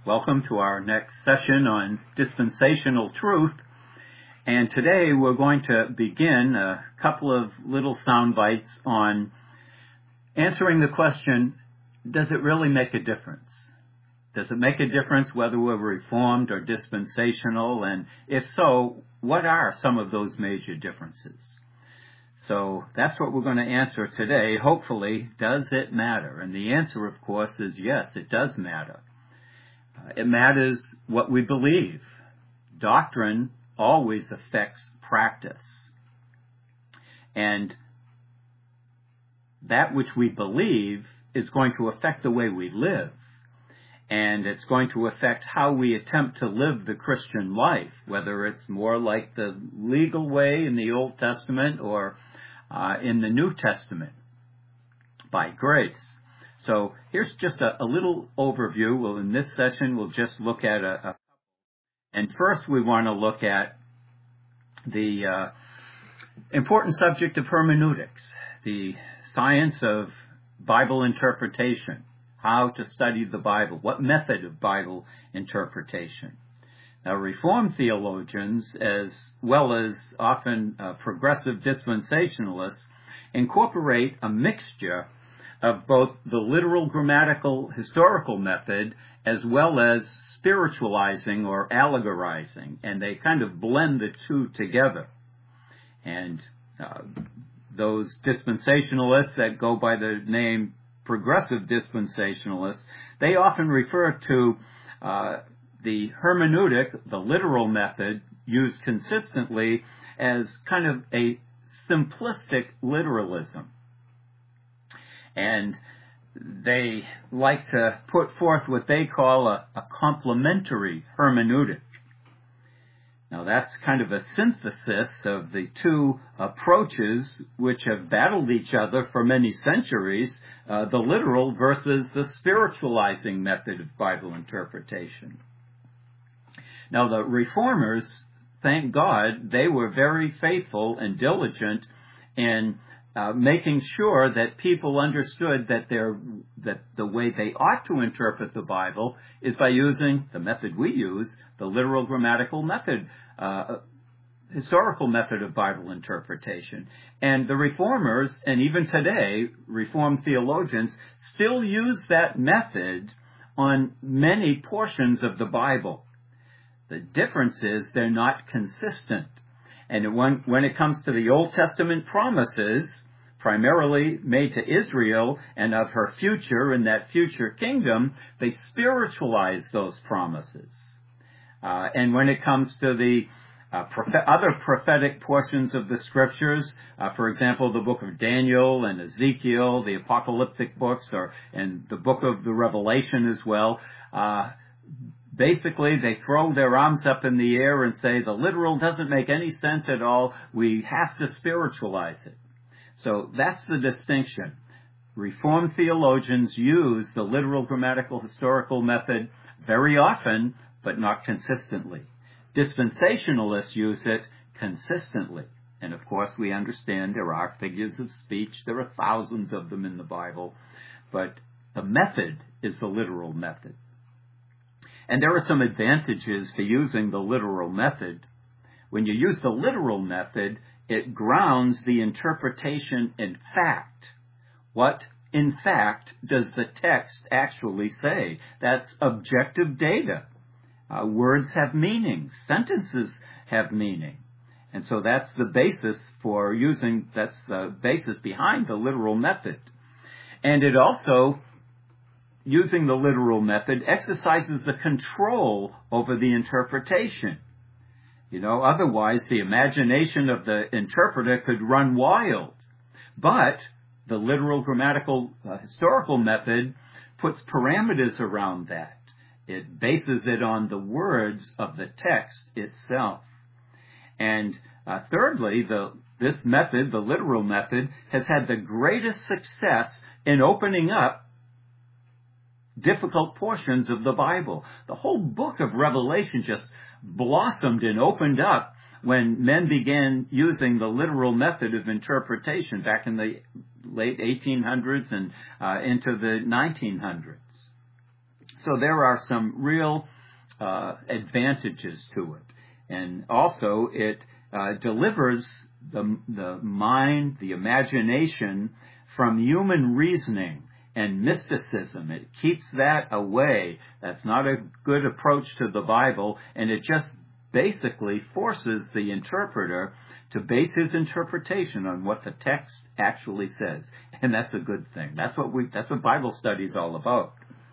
Welcome to our next session on dispensational truth. And today we're going to begin a couple of little sound bites on answering the question, does it really make a difference? Does it make a difference whether we're Reformed or dispensational? And if so, what are some of those major differences? So that's what we're going to answer today. Hopefully, does it matter? And the answer, of course, is yes, it does matter. It matters what we believe. Doctrine always affects practice. And that which we believe is going to affect the way we live. And it's going to affect how we attempt to live the Christian life, whether it's more like the legal way in the Old Testament or in the New Testament, by grace. So here's just a little overview. Well, in this session, we'll just look at and first we want to look at the important subject of hermeneutics, the science of Bible interpretation, how to study the Bible, what method of Bible interpretation. Now, Reformed theologians, as well as often progressive dispensationalists, incorporate a mixture of both the literal grammatical historical method as well as spiritualizing or allegorizing, and they kind of blend the two together. And those dispensationalists that go by the name progressive dispensationalists, they often refer to the hermeneutic, the literal method, used consistently as kind of a simplistic literalism. And they like to put forth what they call a complementary hermeneutic. Now that's kind of a synthesis of the two approaches which have battled each other for many centuries, the literal versus the spiritualizing method of Bible interpretation. Now the Reformers, thank God, they were very faithful and diligent in making sure that people understood that the way they ought to interpret the Bible is by using the method we use, the literal grammatical method, historical method of Bible interpretation. And the Reformers, and even today, Reformed theologians, still use that method on many portions of the Bible. The difference is they're not consistent. And when it comes to the Old Testament promises, primarily made to Israel and of her future in that future kingdom, they spiritualize those promises. And when it comes to the other prophetic portions of the scriptures, for example, the book of Daniel and Ezekiel, the apocalyptic books, and the book of the Revelation as well, basically, they throw their arms up in the air and say, the literal doesn't make any sense at all. We have to spiritualize it. So that's the distinction. Reformed theologians use the literal grammatical historical method very often, but not consistently. Dispensationalists use it consistently. And of course, we understand there are figures of speech. There are thousands of them in the Bible. But the method is the literal method. And there are some advantages to using the literal method. When you use the literal method, it grounds the interpretation in fact. What, in fact, does the text actually say? That's objective data. Words have meaning. Sentences have meaning. And so that's the basis that's the basis behind the literal method. And it also, using the literal method, exercises the control over the interpretation. Otherwise the imagination of the interpreter could run wild. But the literal grammatical historical method puts parameters around that. It bases it on the words of the text itself. And thirdly, this method, the literal method, has had the greatest success in opening up difficult portions of the Bible. The whole book of Revelation just blossomed and opened up when men began using the literal method of interpretation back in the late 1800s and into the 1900s. So there are some real advantages to it. And also it delivers the mind, the imagination from human reasoning and mysticism. It keeps that away. That's not a good approach to the Bible, and it just basically forces the interpreter to base his interpretation on what the text actually says. And that's a good thing. That's what Bible study is all about.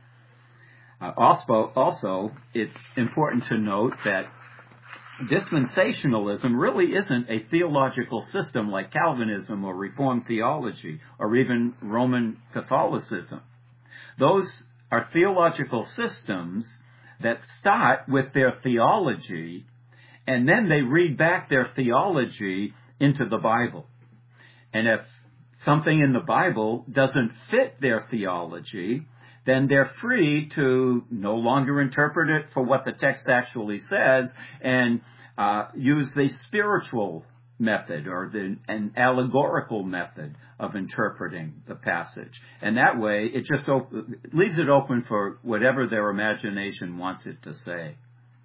Also, it's important to note that dispensationalism really isn't a theological system like Calvinism or Reformed theology or even Roman Catholicism. Those are theological systems that start with their theology, and then they read back their theology into the Bible. And if something in the Bible doesn't fit their theology, then they're free to no longer interpret it for what the text actually says and use the spiritual method or an allegorical method of interpreting the passage. And that way, it just leaves it open for whatever their imagination wants it to say.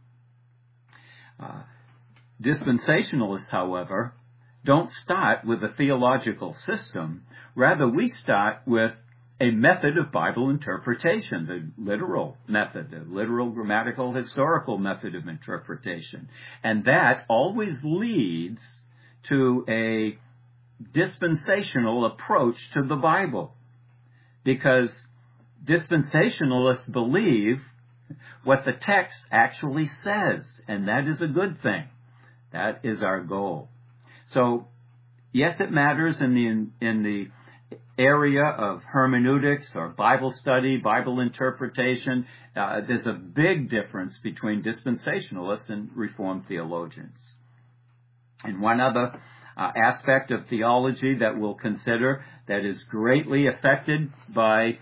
Dispensationalists, however, don't start with a theological system. Rather, we start with a method of Bible interpretation, the literal method, the literal, grammatical, historical method of interpretation. And that always leads to a dispensational approach to the Bible, because dispensationalists believe what the text actually says, and that is a good thing. That is our goal. So, yes, it matters in the area of hermeneutics or Bible study, Bible interpretation. There's a big difference between dispensationalists and Reformed theologians. And one other aspect of theology that we'll consider that is greatly affected by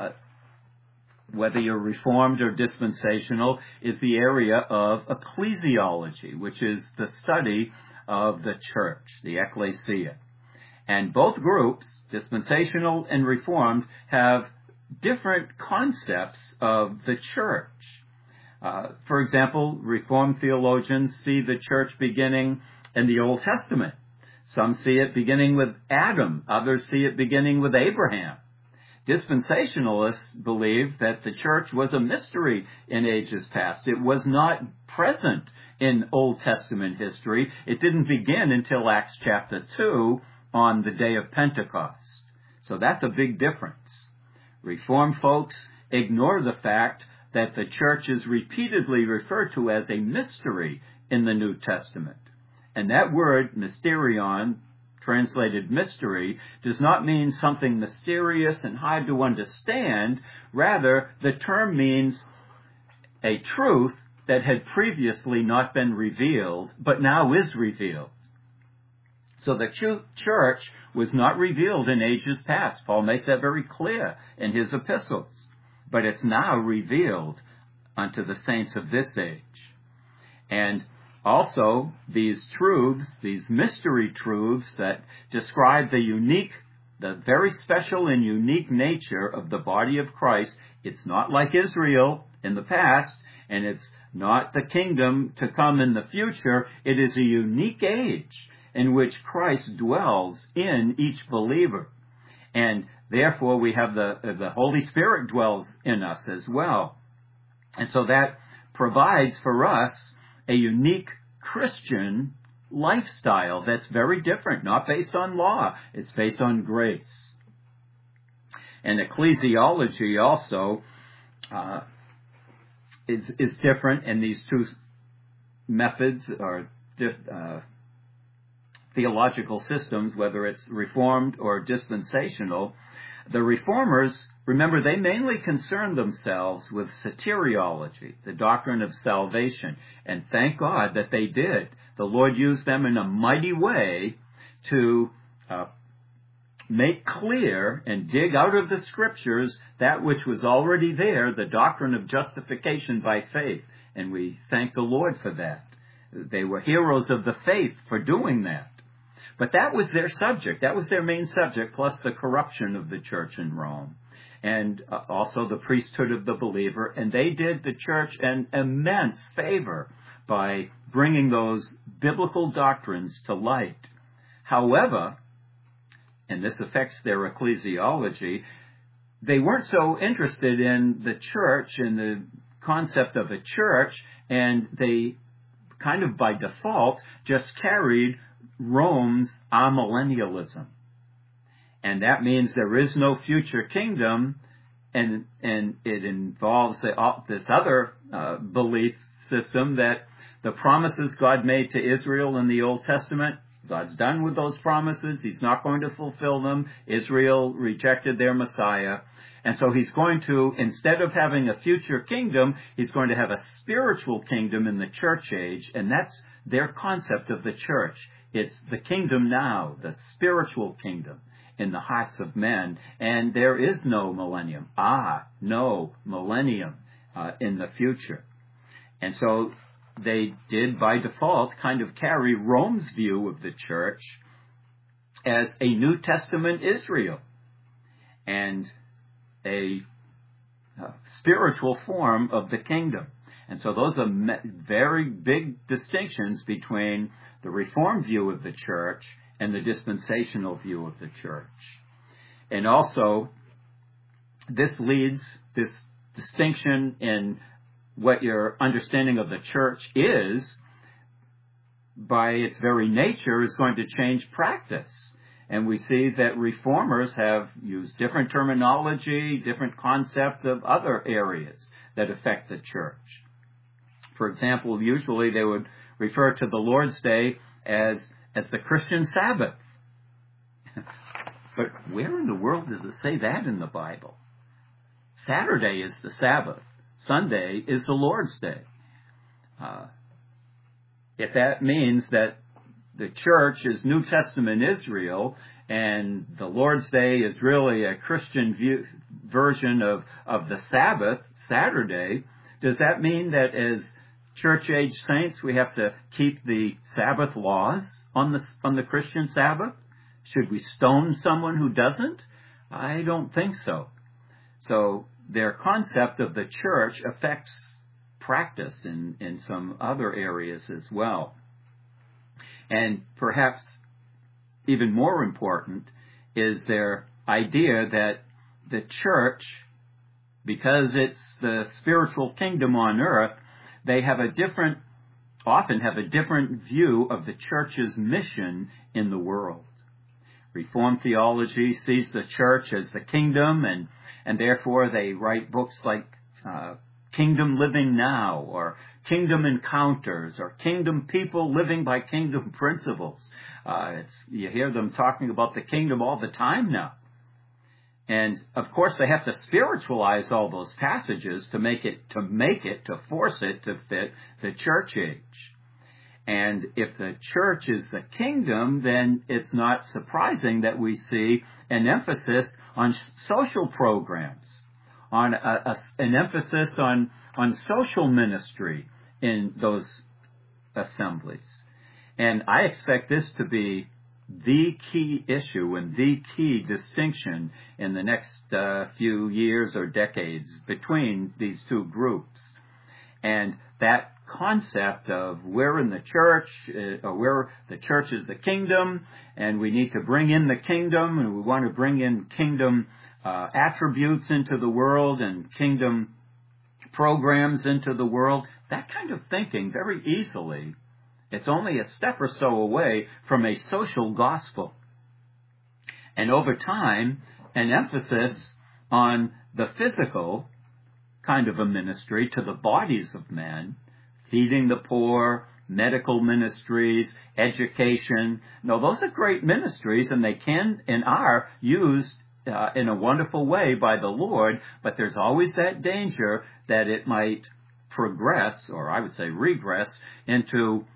whether you're Reformed or dispensational is the area of ecclesiology, which is the study of the church, the ecclesia. And both groups, dispensational and Reformed, have different concepts of the church. For example, Reformed theologians see the church beginning in the Old Testament. Some see it beginning with Adam. Others see it beginning with Abraham. Dispensationalists believe that the church was a mystery in ages past. It was not present in Old Testament history. It didn't begin until Acts chapter 2 on the day of Pentecost. So that's a big difference. Reformed folks ignore the fact that the church is repeatedly referred to as a mystery in the New Testament. And that word, mysterion, translated mystery, does not mean something mysterious and hard to understand. Rather, the term means a truth that had previously not been revealed, but now is revealed. So the church was not revealed in ages past. Paul makes that very clear in his epistles. But it's now revealed unto the saints of this age. And also, these truths, these mystery truths that describe the very special and unique nature of the body of Christ, it's not like Israel in the past, and it's not the kingdom to come in the future. It is a unique age in which Christ dwells in each believer. And therefore we have the Holy Spirit dwells in us as well. And so that provides for us a unique Christian lifestyle that's very different, not based on law. It's based on grace. And ecclesiology also is different, and these two methods are theological systems, whether it's Reformed or dispensational. The Reformers, remember, they mainly concerned themselves with soteriology, the doctrine of salvation, and thank God that they did. The Lord used them in a mighty way to make clear and dig out of the Scriptures that which was already there, the doctrine of justification by faith, and we thank the Lord for that. They were heroes of the faith for doing that. But that was their subject. That was their main subject, plus the corruption of the church in Rome. and also the priesthood of the believer, and they did the church an immense favor by bringing those biblical doctrines to light. However, and this affects their ecclesiology, they weren't so interested in the church and the concept of a church, and they kind of by default just carried Rome's amillennialism. And that means there is no future kingdom, and it involves this other belief system that the promises God made to Israel in the Old Testament, God's done with those promises. He's not going to fulfill them. Israel rejected their Messiah. And so he's going to, instead of having a future kingdom, he's going to have a spiritual kingdom in the church age. And that's their concept of the church. It's the kingdom now, the spiritual kingdom in the hearts of men. And there is no millennium. No millennium in the future. And so they did, by default, kind of carry Rome's view of the church as a New Testament Israel and a spiritual form of the kingdom. And so those are very big distinctions between the Reformed view of the church and the dispensational view of the church. And also, this distinction in what your understanding of the church is, by its very nature, is going to change practice. And we see that reformers have used different terminology, different concept of other areas that affect the church. For example, usually they would refer to the Lord's Day as the Christian Sabbath. But where in the world does it say that in the Bible? Saturday is the Sabbath. Sunday is the Lord's Day. If that means that the church is New Testament Israel and the Lord's Day is really a Christian version of the Sabbath, Saturday, does that mean that as church-age saints we have to keep the Sabbath laws on the Christian Sabbath? Should we stone someone who doesn't? I don't think so. So their concept of the church affects practice in some other areas as well. And perhaps even more important is their idea that the church, because it's the spiritual kingdom on earth, they often have a different view of the church's mission in the world. Reformed theology sees the church as the kingdom, and therefore they write books like Kingdom Living Now, or Kingdom Encounters, or Kingdom People Living by Kingdom Principles. You hear them talking about the kingdom all the time now. And of course they have to spiritualize all those passages to force it to fit the church age. And if the church is the kingdom, then it's not surprising that we see an emphasis on social programs, on an emphasis on social ministry in those assemblies. And I expect this to be the key issue and the key distinction in the next few years or decades between these two groups. And that concept of we're in the church, or the church is the kingdom, and we need to bring in the kingdom, and we want to bring in kingdom attributes into the world and kingdom programs into the world, that kind of thinking very easily, it's only a step or so away from a social gospel. And over time, an emphasis on the physical kind of a ministry to the bodies of men, feeding the poor, medical ministries, education. No, those are great ministries, and they can and are used in a wonderful way by the Lord, but there's always that danger that it might progress, or I would say regress, into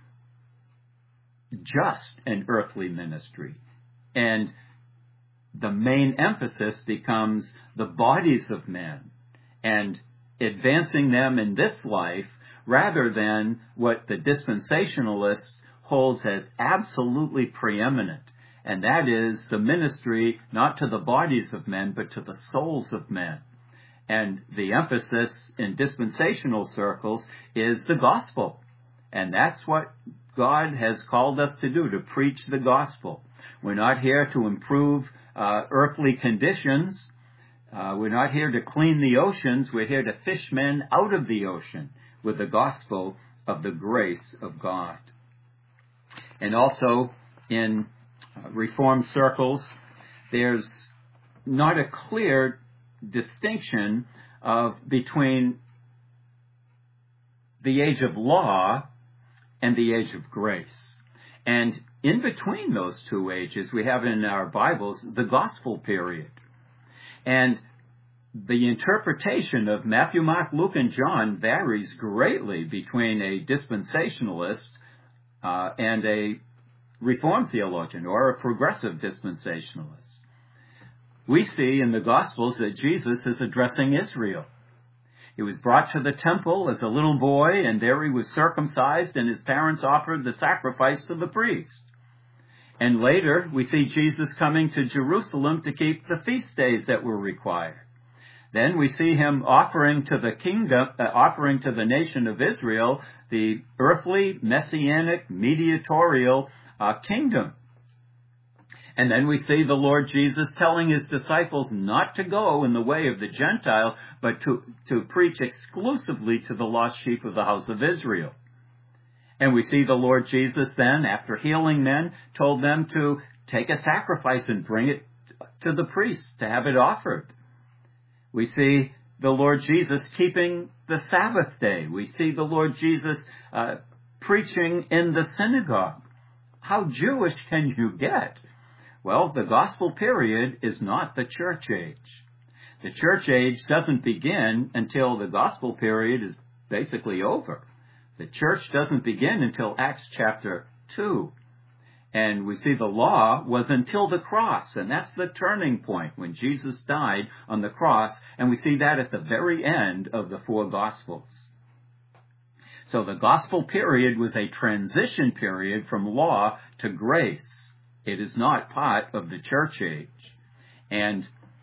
just an earthly ministry. And the main emphasis becomes the bodies of men and advancing them in this life, rather than what the dispensationalists holds as absolutely preeminent, and that is the ministry not to the bodies of men, but to the souls of men. And the emphasis in dispensational circles is the gospel. And that's what God has called us to do, to preach the gospel. We're not here to improve earthly conditions. We're not here to clean the oceans. We're here to fish men out of the ocean with the gospel of the grace of God. And also in Reformed circles, there's not a clear distinction between the age of law and the age of grace. And in between those two ages, we have in our Bibles the gospel period. And the interpretation of Matthew, Mark, Luke, and John varies greatly between a dispensationalist and a Reformed theologian or a progressive dispensationalist. We see in the Gospels that Jesus is addressing Israel. He was brought to the temple as a little boy, and there he was circumcised, and his parents offered the sacrifice to the priest. And later, we see Jesus coming to Jerusalem to keep the feast days that were required. Then we see him offering to the nation of Israel the earthly, messianic, mediatorial kingdom. And then we see the Lord Jesus telling his disciples not to go in the way of the Gentiles, but to preach exclusively to the lost sheep of the house of Israel. And we see the Lord Jesus then, after healing men, told them to take a sacrifice and bring it to the priest to have it offered. We see the Lord Jesus keeping the Sabbath day. We see the Lord Jesus preaching in the synagogue. How Jewish can you get? Well, the gospel period is not the church age. The church age doesn't begin until the gospel period is basically over. The church doesn't begin until Acts chapter 2. And we see the law was until the cross, and that's the turning point when Jesus died on the cross, and we see that at the very end of the four Gospels. So the gospel period was a transition period from law to grace. It is not part of the church age. And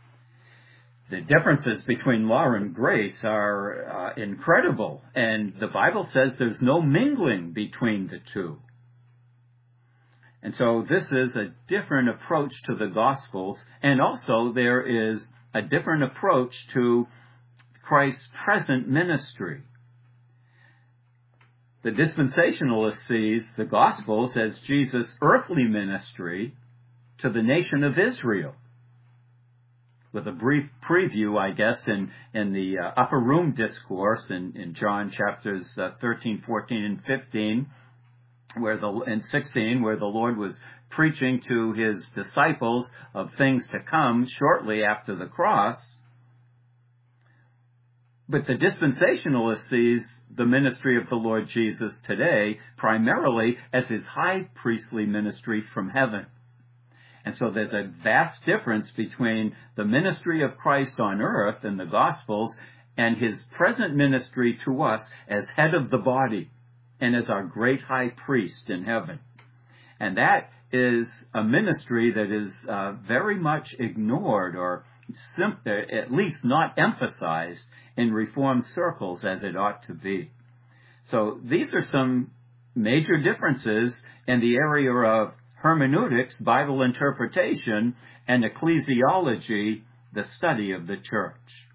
the differences between law and grace are incredible, and the Bible says there's no mingling between the two. And so this is a different approach to the Gospels, and also there is a different approach to Christ's present ministry. The dispensationalist sees the Gospels as Jesus' earthly ministry to the nation of Israel. With a brief preview, I guess, in the upper room discourse in John chapters 13, 14, and 15, and 16, where the Lord was preaching to his disciples of things to come shortly after the cross. But the dispensationalist sees the ministry of the Lord Jesus today primarily as his high priestly ministry from heaven. And so there's a vast difference between the ministry of Christ on earth in the Gospels and his present ministry to us as head of the body and as our great high priest in heaven. And that is a ministry that is very much ignored, or at least not emphasized in Reformed circles as it ought to be. So these are some major differences in the area of hermeneutics, Bible interpretation, and ecclesiology, the study of the church.